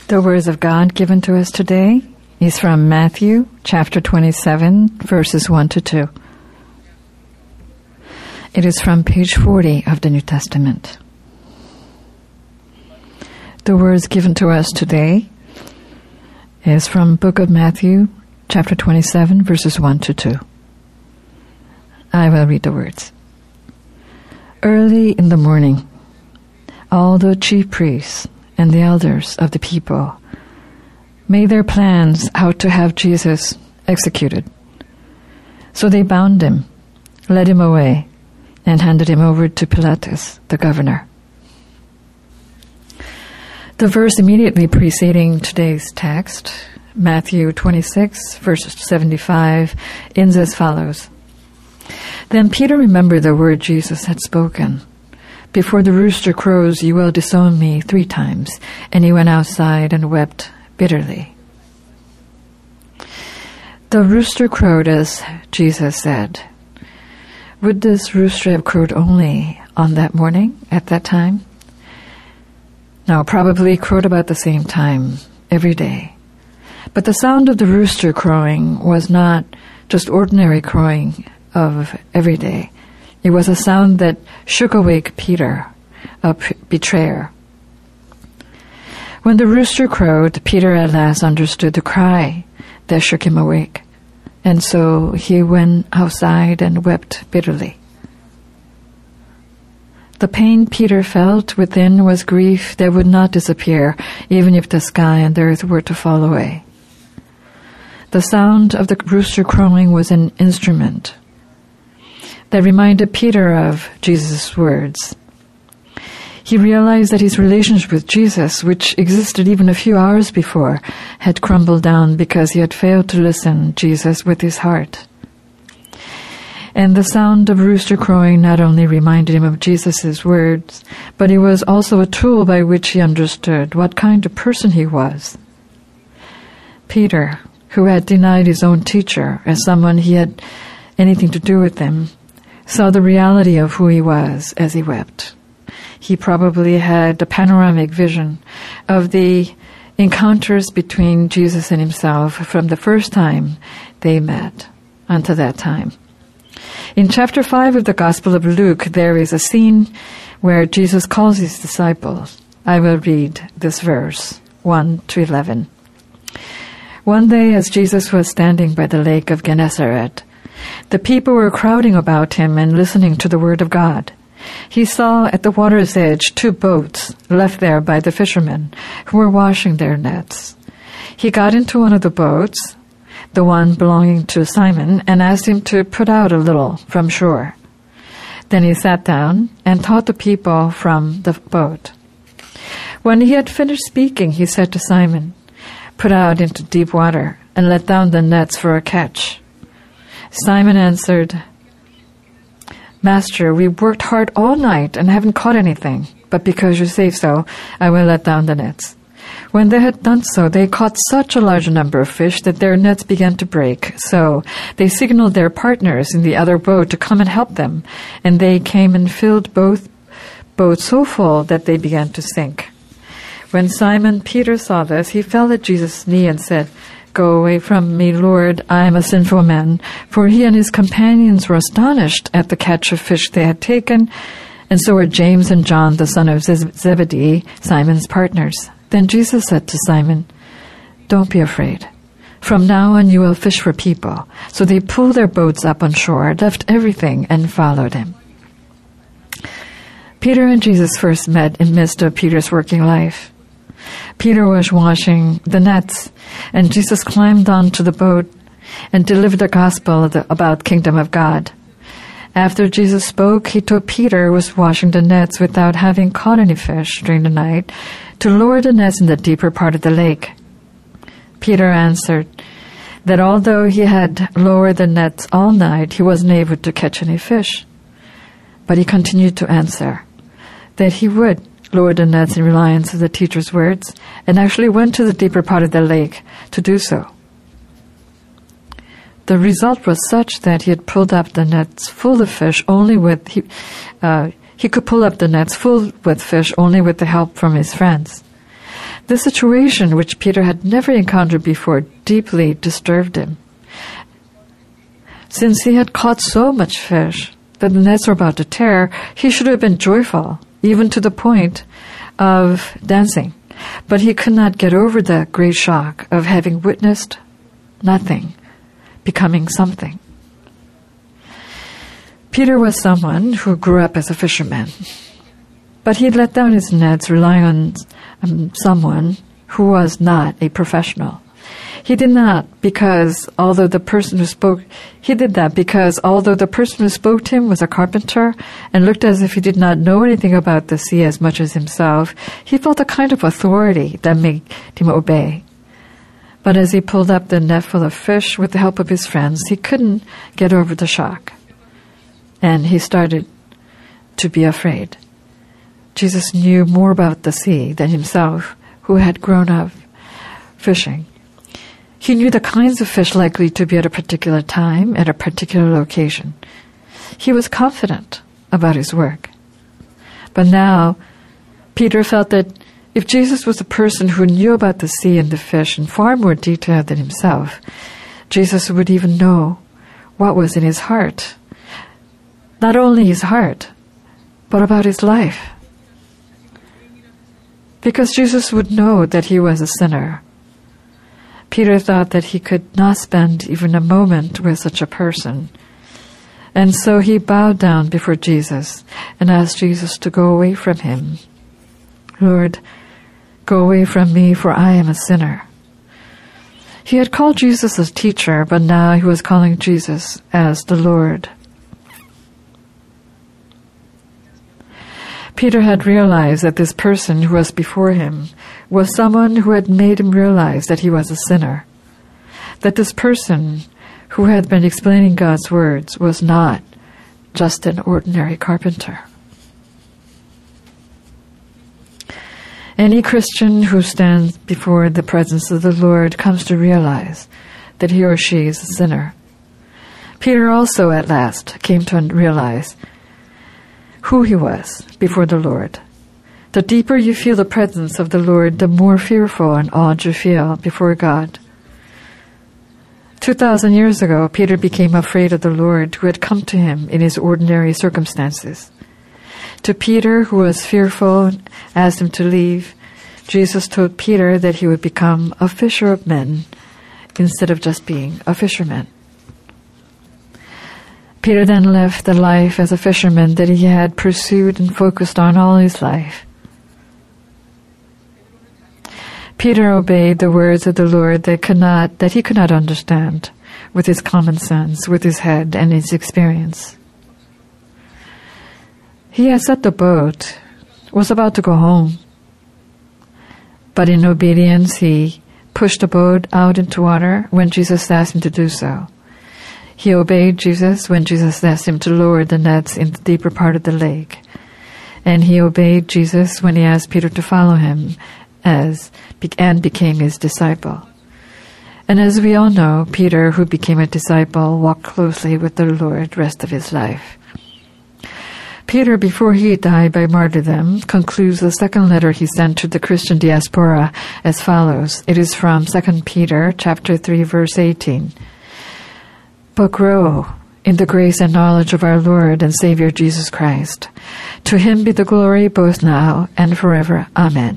The words of God given to us today is from Matthew chapter 27, verses 1 to 2. It is from page 40 of the New Testament. The words given to us today is from Book of Matthew chapter 27, verses 1 to 2. I will read the words. Early in the morning, all the chief priests and the elders of the people made their plans how to have Jesus executed. So they bound him, led him away, and handed him over to Pilatus, the governor. The verse immediately preceding today's text, Matthew 26, verse 75, ends as follows. Then Peter remembered the word Jesus had spoken. Before the rooster crows, you will disown me 3 times. And he went outside and wept bitterly. The rooster crowed as Jesus said. Would this rooster have crowed only on that morning, at that time? No, probably crowed about the same time, every day. But the sound of the rooster crowing was not just ordinary crowing of every day. It was a sound that shook awake Peter, a betrayer. When the rooster crowed, Peter at last understood the cry that shook him awake, and so he went outside and wept bitterly. The pain Peter felt within was grief that would not disappear, even if the sky and the earth were to fall away. The sound of the rooster crowing was an instrument that reminded Peter of Jesus' words. He realized that his relationship with Jesus, which existed even a few hours before, had crumbled down because he had failed to listen to Jesus with his heart. And the sound of rooster crowing not only reminded him of Jesus' words, but it was also a tool by which he understood what kind of person he was. Peter, who had denied his own teacher as someone he had anything to do with him, saw the reality of who he was as he wept. He probably had a panoramic vision of the encounters between Jesus and himself from the first time they met until that time. In chapter 5 of the Gospel of Luke, there is a scene where Jesus calls his disciples. I will read this verse, 1 to 11. One day, as Jesus was standing by the lake of Gennesaret, the people were crowding about him and listening to the word of God. He saw at the water's edge 2 boats left there by the fishermen who were washing their nets. He got into one of the boats, the one belonging to Simon, and asked him to put out a little from shore. Then he sat down and taught the people from the boat. When he had finished speaking, he said to Simon, "Put out into deep water and let down the nets for a catch." Simon answered, "Master, we worked hard all night and haven't caught anything, but because you say so, I will let down the nets." When they had done so, they caught such a large number of fish that their nets began to break. So they signaled their partners in the other boat to come and help them, and they came and filled both boats so full that they began to sink. When Simon Peter saw this, he fell at Jesus' knee and said, "Go away from me, Lord, I am a sinful man." For he and his companions were astonished at the catch of fish they had taken, and so were James and John, the son of Zebedee, Simon's partners. Then Jesus said to Simon, "Don't be afraid. From now on you will fish for people." So they pulled their boats up on shore, left everything, and followed him. Peter and Jesus first met in the midst of Peter's working life. Peter was washing the nets, and Jesus climbed onto the boat and delivered the gospel about kingdom of God. After Jesus spoke, he told Peter, who was washing the nets without having caught any fish during the night, to lower the nets in the deeper part of the lake. Peter answered that although he had lowered the nets all night, he wasn't able to catch any fish. But he continued to answer that he would lower the nets in reliance of the teacher's words, and actually went to the deeper part of the lake to do so. The result was such that he had pulled up the nets full of fish only with he could pull up the nets full with fish only with the help from his friends. This situation, which Peter had never encountered before, deeply disturbed him. Since he had caught so much fish that the nets were about to tear, he should have been joyful, even to the point of dancing. But he could not get over the great shock of having witnessed nothing becoming something. Peter was someone who grew up as a fisherman, but he let down his nets relying on someone who was not a professional. He did that because although the person who spoke to him was a carpenter and looked as if he did not know anything about the sea as much as himself, he felt a kind of authority that made him obey. But as he pulled up the net full of fish with the help of his friends, he couldn't get over the shock. And he started to be afraid. Jesus knew more about the sea than himself, who had grown up fishing. He knew the kinds of fish likely to be at a particular time, at a particular location. He was confident about his work. But now, Peter felt that if Jesus was a person who knew about the sea and the fish in far more detail than himself, Jesus would even know what was in his heart. Not only his heart, but about his life. Because Jesus would know that he was a sinner. Peter thought that he could not spend even a moment with such a person. And so he bowed down before Jesus and asked Jesus to go away from him. Lord, go away from me, for I am a sinner. He had called Jesus as teacher, but now he was calling Jesus as the Lord. Peter had realized that this person who was before him was someone who had made him realize that he was a sinner. That this person who had been explaining God's words was not just an ordinary carpenter. Any Christian who stands before the presence of the Lord comes to realize that he or she is a sinner. Peter also at last came to realize who he was before the Lord. The deeper you feel the presence of the Lord, the more fearful and awed you feel before God. 2,000 years ago, Peter became afraid of the Lord who had come to him in his ordinary circumstances. To Peter, who was fearful and asked him to leave, Jesus told Peter that he would become a fisher of men instead of just being a fisherman. Peter then left the life as a fisherman that he had pursued and focused on all his life. Peter obeyed the words of the Lord that he could not understand with his common sense, with his head and his experience. He had set the boat, was about to go home. But in obedience, he pushed the boat out into water when Jesus asked him to do so. He obeyed Jesus when Jesus asked him to lower the nets in the deeper part of the lake. And he obeyed Jesus when he asked Peter to follow him and became his disciple. And as we all know, Peter, who became a disciple, walked closely with the Lord the rest of his life. Peter, before he died by martyrdom, concludes the second letter he sent to the Christian diaspora as follows. It is from 2 Peter chapter 3, verse 18. But grow in the grace and knowledge of our Lord and Savior Jesus Christ. To him be the glory both now and forever. Amen.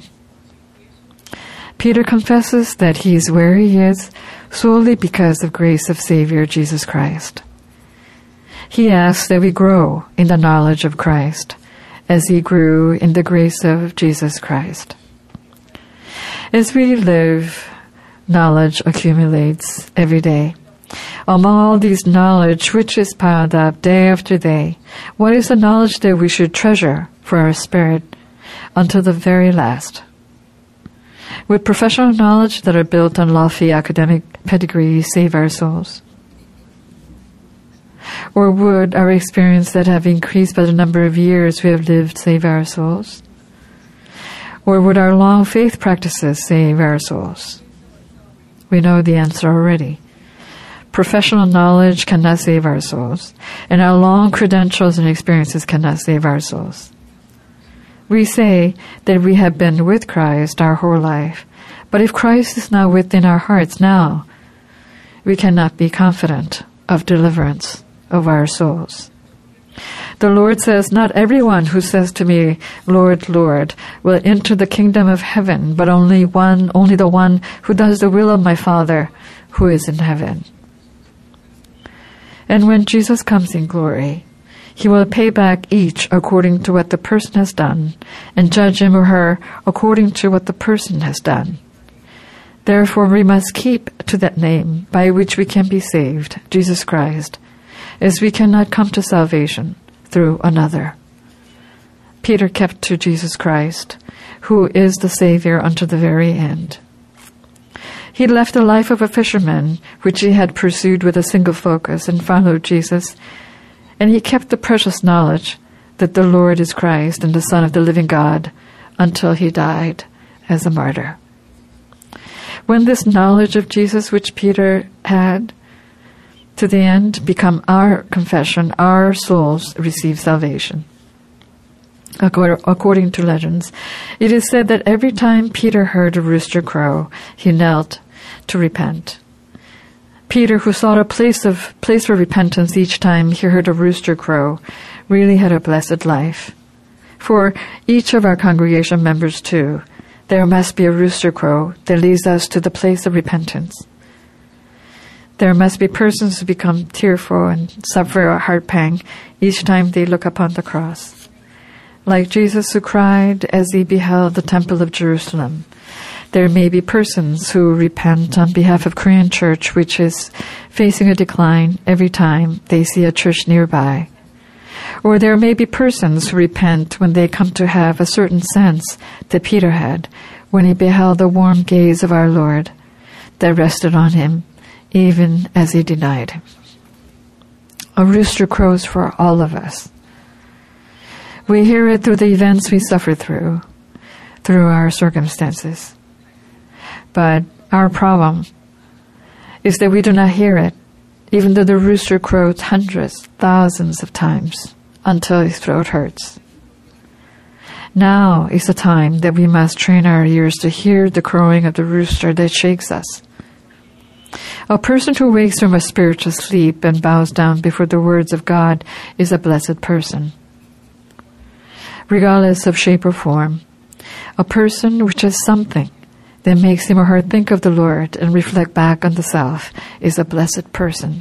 Peter confesses that he is where he is solely because of grace of Savior Jesus Christ. He asks that we grow in the knowledge of Christ as he grew in the grace of Jesus Christ. As we live, knowledge accumulates every day. Among all these knowledge which is piled up day after day, what is the knowledge that we should treasure for our spirit until the very last? Would professional knowledge that are built on lofty academic pedigree save our souls? Or would our experience that have increased by the number of years we have lived save our souls? Or would our long faith practices save our souls? We know the answer already. Professional knowledge cannot save our souls, and our long credentials and experiences cannot save our souls. We say that we have been with Christ our whole life, but if Christ is not within our hearts now, we cannot be confident of deliverance of our souls. The Lord says, "Not everyone who says to me, 'Lord, Lord,' will enter the kingdom of heaven, but only the one who does the will of my Father who is in heaven." And when Jesus comes in glory, he will pay back each according to what the person has done, and judge him or her according to what the person has done. Therefore we must keep to that name by which we can be saved, Jesus Christ, as we cannot come to salvation through another. Peter kept to Jesus Christ, who is the Savior unto the very end. He left the life of a fisherman, which he had pursued with a single focus, and followed Jesus, and he kept the precious knowledge that the Lord is Christ and the Son of the living God until he died as a martyr. When this knowledge of Jesus which Peter had to the end become our confession, our souls receive salvation. According to legends, it is said that every time Peter heard a rooster crow, he knelt to repent. Peter, who sought a place for repentance each time he heard a rooster crow, really had a blessed life. For each of our congregation members, too, there must be a rooster crow that leads us to the place of repentance. There must be persons who become tearful and suffer a heart pang each time they look upon the cross. Like Jesus, who cried as he beheld the Temple of Jerusalem, there may be persons who repent on behalf of Korean Church, which is facing a decline every time they see a church nearby. Or there may be persons who repent when they come to have a certain sense that Peter had when he beheld the warm gaze of our Lord that rested on him, even as he denied him. A rooster crows for all of us. We hear it through the events we suffer through our circumstances. But our problem is that we do not hear it, even though the rooster crows hundreds, thousands of times until his throat hurts. Now is the time that we must train our ears to hear the crowing of the rooster that shakes us. A person who wakes from a spiritual sleep and bows down before the words of God is a blessed person. Regardless of shape or form, a person which has something that makes him or her think of the Lord and reflect back on the self is a blessed person.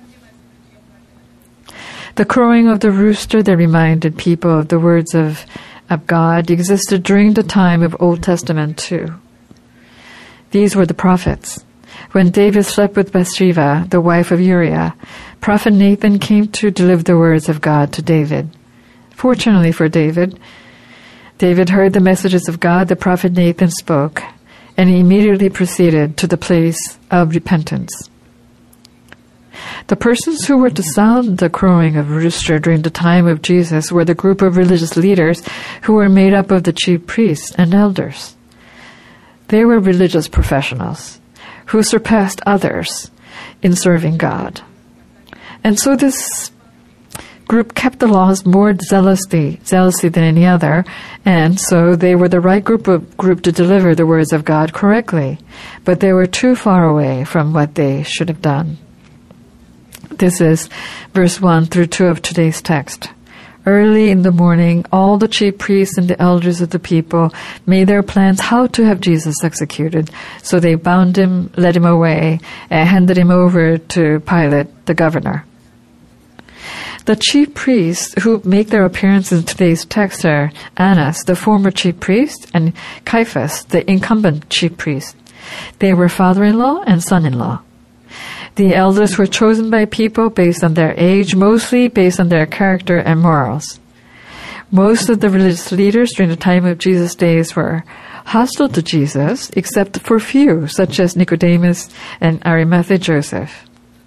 The crowing of the rooster that reminded people of the words of God existed during the time of Old Testament too. These were the prophets. When David slept with Bathsheba, the wife of Uriah, Prophet Nathan came to deliver the words of God to David. Fortunately for David, David heard the messages of God the prophet Nathan spoke, and he immediately proceeded to the place of repentance. The persons who were to sound the crowing of a rooster during the time of Jesus were the group of religious leaders who were made up of the chief priests and elders. They were religious professionals who surpassed others in serving God. And so this group kept the laws more zealously than any other, and so they were the right group to deliver the words of God correctly, but they were too far away from what they should have done. This is verse 1 through 2 of today's text. Early in the morning, all the chief priests and the elders of the people made their plans how to have Jesus executed. So they bound him, led him away, and handed him over to Pilate, the governor. The chief priests who make their appearance in today's text are Annas, the former chief priest, and Caiaphas, the incumbent chief priest. They were father-in-law and son-in-law. The elders were chosen by people based on their age, mostly based on their character and morals. Most of the religious leaders during the time of Jesus' days were hostile to Jesus, except for few, such as Nicodemus and Arimathea Joseph.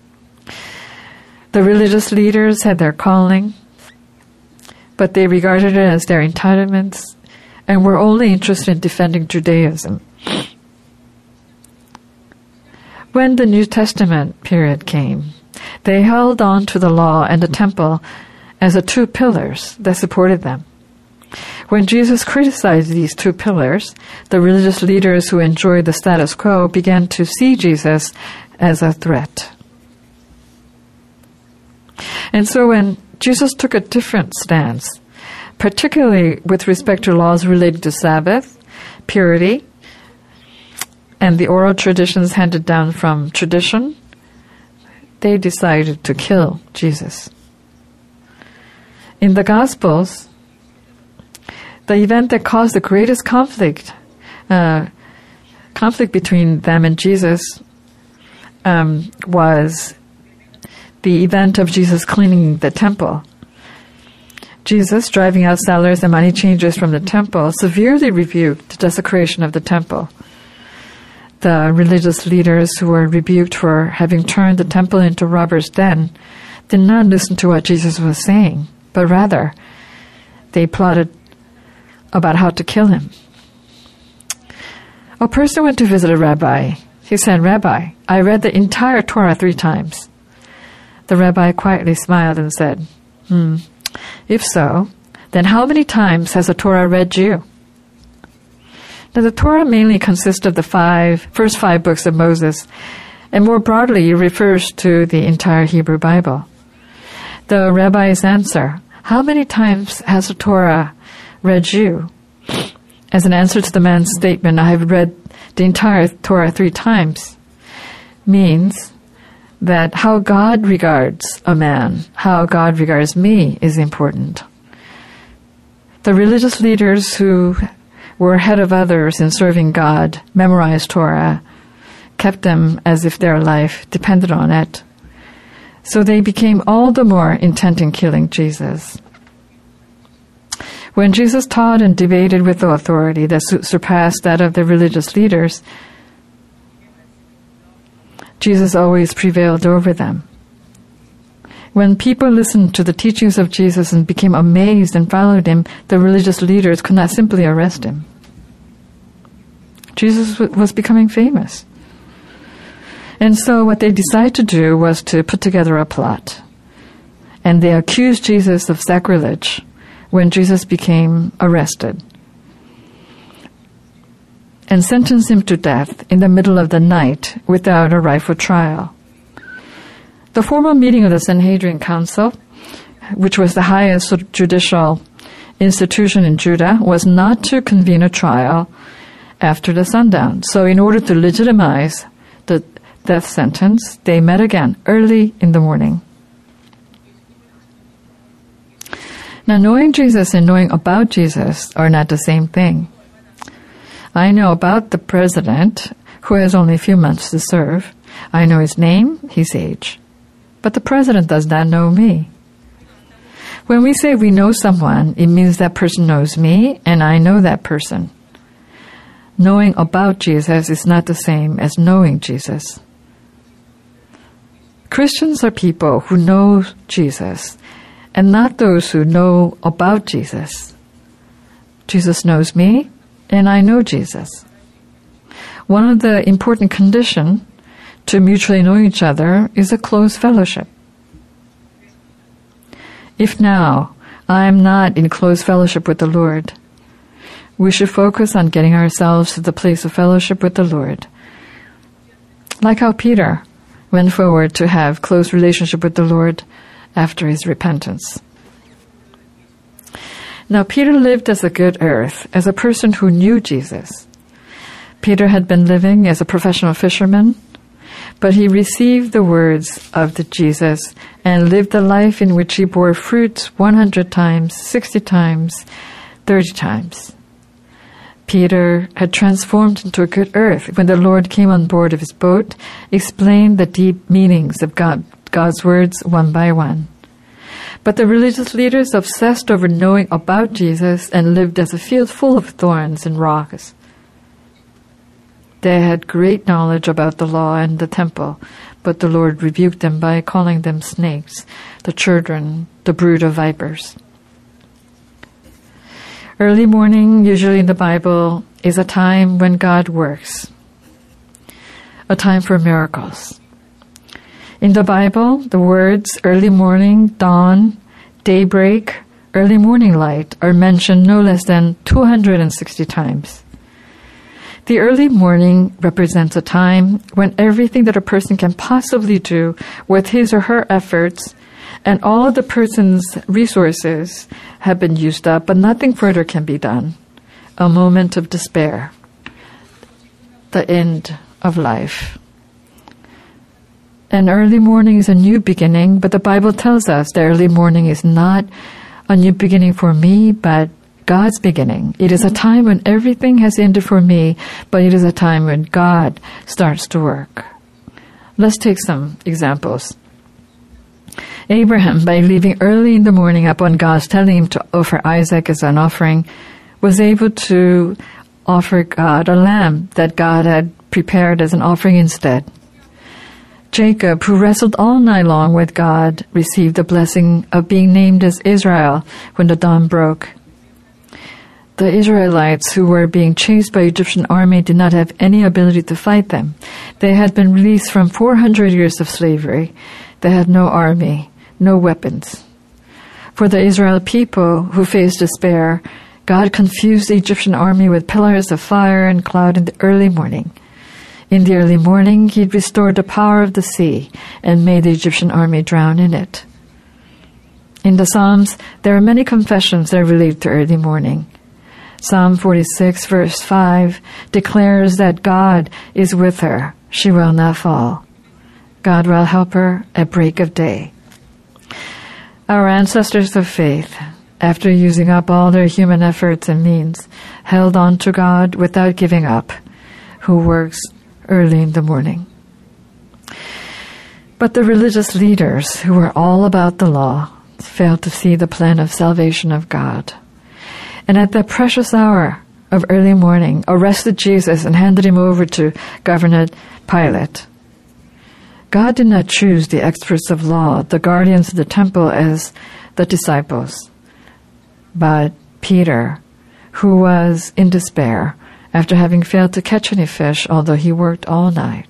The religious leaders had their calling, but they regarded it as their entitlements and were only interested in defending Judaism. When the New Testament period came, they held on to the law and the temple as the two pillars that supported them. When Jesus criticized these two pillars, the religious leaders who enjoyed the status quo began to see Jesus as a threat. And so when Jesus took a different stance, particularly with respect to laws related to Sabbath, purity, and the oral traditions handed down from tradition, they decided to kill Jesus. In the Gospels, the event that caused the greatest conflict between them and Jesus was the event of Jesus cleaning the temple. Jesus, driving out sellers and money changers from the temple, severely rebuked the desecration of the temple. The religious leaders who were rebuked for having turned the temple into robbers' den did not listen to what Jesus was saying, but rather they plotted about how to kill him. A person went to visit a rabbi. He said, "Rabbi, I read the entire Torah 3 times. The rabbi quietly smiled and said, "If so, then how many times has the Torah read you?" Now, the Torah mainly consists of the first 5 books of Moses, and more broadly refers to the entire Hebrew Bible. The rabbi's answer, "How many times has the Torah read you?" as an answer to the man's statement, "I have read the entire Torah 3 times," means that how God regards a man, how God regards me, is important. The religious leaders who were ahead of others in serving God memorized Torah, kept them as if their life depended on it. So they became all the more intent in killing Jesus. When Jesus taught and debated with authority that surpassed that of the religious leaders, Jesus always prevailed over them. When people listened to the teachings of Jesus and became amazed and followed him, the religious leaders could not simply arrest him. Jesus was becoming famous. And so what they decided to do was to put together a plot. And they accused Jesus of sacrilege when Jesus became arrested and sentenced him to death in the middle of the night without a rightful trial. The formal meeting of the Sanhedrin Council, which was the highest judicial institution in Judah, was not to convene a trial after the sundown. So in order to legitimize the death sentence, they met again early in the morning. Now, knowing Jesus and knowing about Jesus are not the same thing. I know about the president, who has only a few months to serve. I know his name, his age. But the president does not know me. When we say we know someone, it means that person knows me, and I know that person. Knowing about Jesus is not the same as knowing Jesus. Christians are people who know Jesus, and not those who know about Jesus. Jesus knows me, and I know Jesus. One of the important conditions to mutually know each other is a close fellowship. If now I am not in close fellowship with the Lord, we should focus on getting ourselves to the place of fellowship with the Lord. Like how Peter went forward to have close relationship with the Lord after his repentance. Now, Peter lived as a good earth, as a person who knew Jesus. Peter had been living as a professional fisherman, but he received the words of the Jesus and lived a life in which he bore fruit 100 times, 60 times, 30 times. Peter had transformed into a good earth when the Lord came on board of his boat, explained the deep meanings of God's words one by one. But the religious leaders obsessed over knowing about Jesus and lived as a field full of thorns and rocks. They had great knowledge about the law and the temple, but the Lord rebuked them by calling them snakes, the children, the brood of vipers. Early morning, usually in the Bible, is a time when God works, a time for miracles. In the Bible, the words early morning, dawn, daybreak, early morning light are mentioned no less than 260 times. The early morning represents a time when everything that a person can possibly do with his or her efforts and all of the person's resources have been used up, but nothing further can be done. A moment of despair. The end of life. An early morning is a new beginning, but the Bible tells us the early morning is not a new beginning for me, but God's beginning. It is a time when everything has ended for me, but it is a time when God starts to work. Let's take some examples. Abraham, by leaving early in the morning upon God's telling him to offer Isaac as an offering, was able to offer God a lamb that God had prepared as an offering instead. Jacob, who wrestled all night long with God, received the blessing of being named as Israel when the dawn broke. The Israelites who were being chased by the Egyptian army did not have any ability to fight them. They had been released from 400 years of slavery. They had no army, no weapons. For the Israel people who faced despair, God confused the Egyptian army with pillars of fire and cloud in the early morning. In the early morning, he restored the power of the sea and made the Egyptian army drown in it. In the Psalms, there are many confessions that relate to early morning. Psalm 46, verse 5, declares that God is with her. She will not fall. God will help her at break of day. Our ancestors of faith, after using up all their human efforts and means, held on to God without giving up, who works early in the morning. But the religious leaders, who were all about the law, failed to see the plan of salvation of God. And at that precious hour of early morning, arrested Jesus and handed him over to Governor Pilate. God did not choose the experts of law, the guardians of the temple, as the disciples, but Peter, who was in despair after having failed to catch any fish, although he worked all night.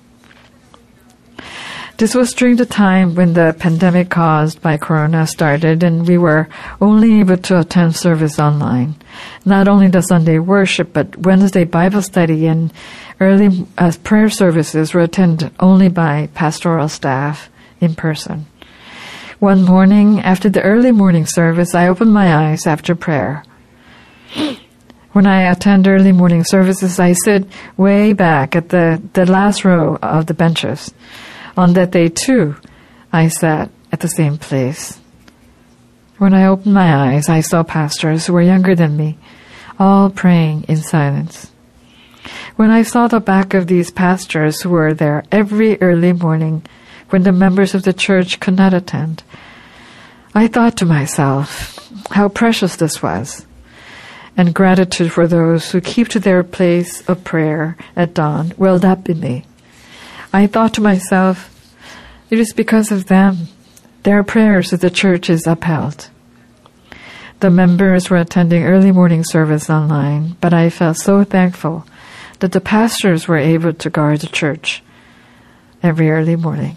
This was during the time when the pandemic caused by Corona started, and we were only able to attend service online. Not only the Sunday worship, but Wednesday Bible study and early prayer services were attended only by pastoral staff in person. One morning, after the early morning service, I opened my eyes after prayer. When I attend early morning services, I sit way back at the last row of the benches. On that day, too, I sat at the same place. When I opened my eyes, I saw pastors who were younger than me, all praying in silence. When I saw the back of these pastors who were there every early morning when the members of the church could not attend, I thought to myself how precious this was, and gratitude for those who keep to their place of prayer at dawn welled up in me. I thought to myself, it is because of them, their prayers, that the church is upheld. The members were attending early morning service online, but I felt so thankful that the pastors were able to guard the church every early morning.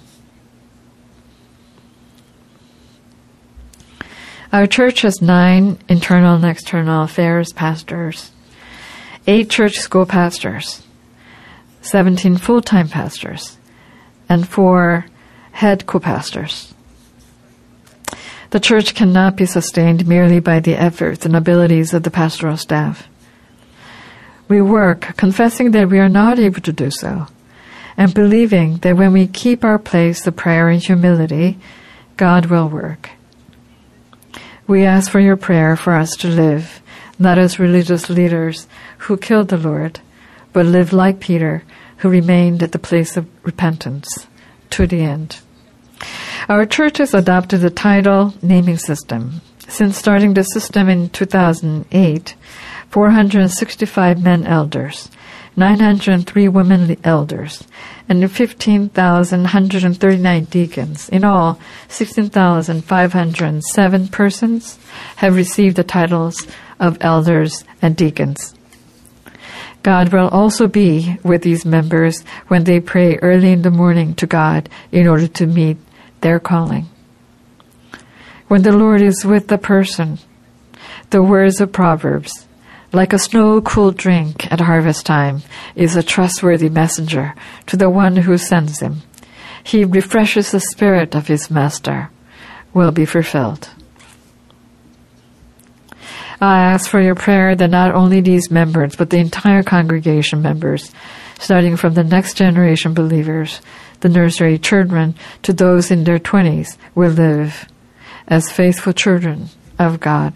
Our church has 9 internal and external affairs pastors, 8 church school pastors, 17 full-time pastors, and 4 head co-pastors. The church cannot be sustained merely by the efforts and abilities of the pastoral staff. We work confessing that we are not able to do so, and believing that when we keep our place of prayer and humility, God will work. We ask for your prayer for us to live, not as religious leaders who killed the Lord, but live like Peter, who remained at the place of repentance to the end. Our church has adopted the title naming system. Since starting the system in 2008, 465 men elders, 903 women elders, and 15,139 deacons. In all, 16,507 persons have received the titles of elders and deacons. God will also be with these members when they pray early in the morning to God in order to meet their calling. When the Lord is with the person, The words of Proverbs, like a snow-cooled drink at harvest time, is a trustworthy messenger to the one who sends him. He refreshes the spirit of his master, will be fulfilled. I ask for your prayer that not only these members, but the entire congregation members, starting from the next generation believers, the nursery children, to those in their 20s, will live as faithful children of God.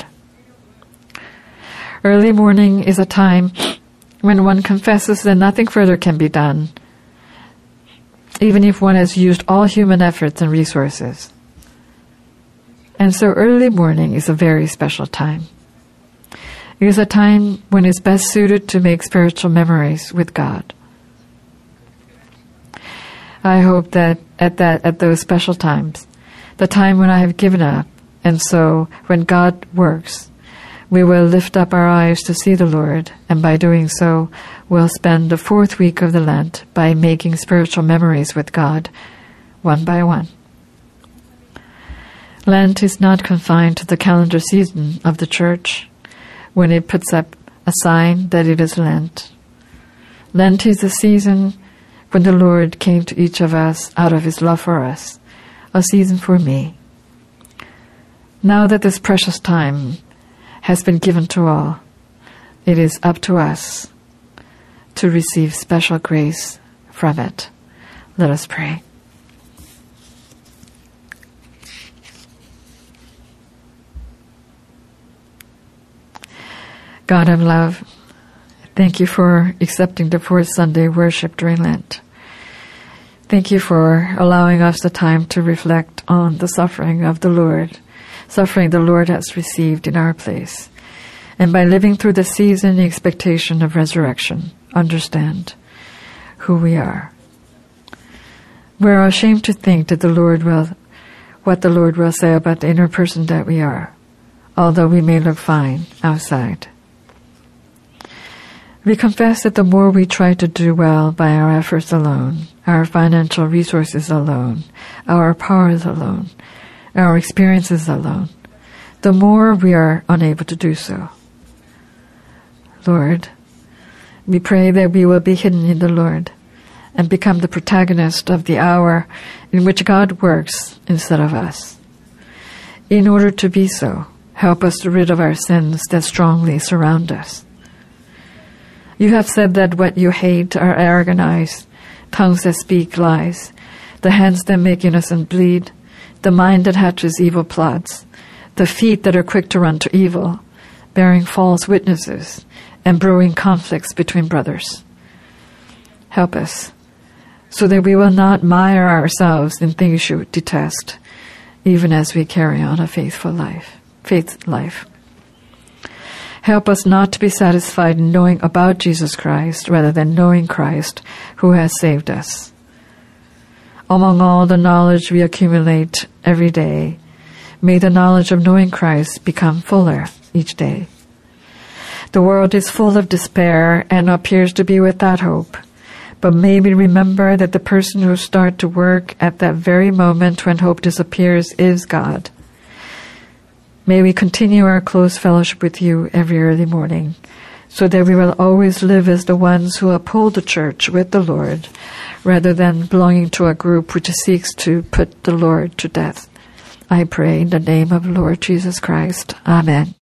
Early morning is a time when one confesses that nothing further can be done, even if one has used all human efforts and resources. And so early morning is a very special time. It is a time when it's best suited to make spiritual memories with God. I hope that at those special times, the time when I have given up, and so when God works, we will lift up our eyes to see the Lord, and by doing so, we'll spend the 4th week of the Lent by making spiritual memories with God, one by one. Lent is not confined to the calendar season of the Church, when it puts up a sign that it is Lent. Lent is the season when the Lord came to each of us out of His love for us, a season for me. Now that this precious time has been given to all, it is up to us to receive special grace from it. Let us pray. God of love, thank you for accepting the 4th Sunday worship during Lent. Thank you for allowing us the time to reflect on the suffering of the Lord, suffering the Lord has received in our place. And by living through the season in expectation of resurrection, understand who we are. We're ashamed to think that what the Lord will say about the inner person that we are, although we may look fine outside. We confess that the more we try to do well by our efforts alone, our financial resources alone, our powers alone, our experiences alone, the more we are unable to do so. Lord, we pray that we will be hidden in the Lord and become the protagonist of the hour in which God works instead of us. In order to be so, help us to rid of our sins that strongly surround us. You have said that what you hate are arrogant eyes, tongues that speak lies, the hands that make innocent bleed, the mind that hatches evil plots, the feet that are quick to run to evil, bearing false witnesses, and brewing conflicts between brothers. Help us, so that we will not mire ourselves in things you detest, even as we carry on a faith life. Help us not to be satisfied in knowing about Jesus Christ rather than knowing Christ who has saved us. Among all the knowledge we accumulate every day, may the knowledge of knowing Christ become fuller each day. The world is full of despair and appears to be without hope, but may we remember that the person who starts to work at that very moment when hope disappears is God. May we continue our close fellowship with you every early morning, so that we will always live as the ones who uphold the church with the Lord, rather than belonging to a group which seeks to put the Lord to death. I pray in the name of Lord Jesus Christ. Amen.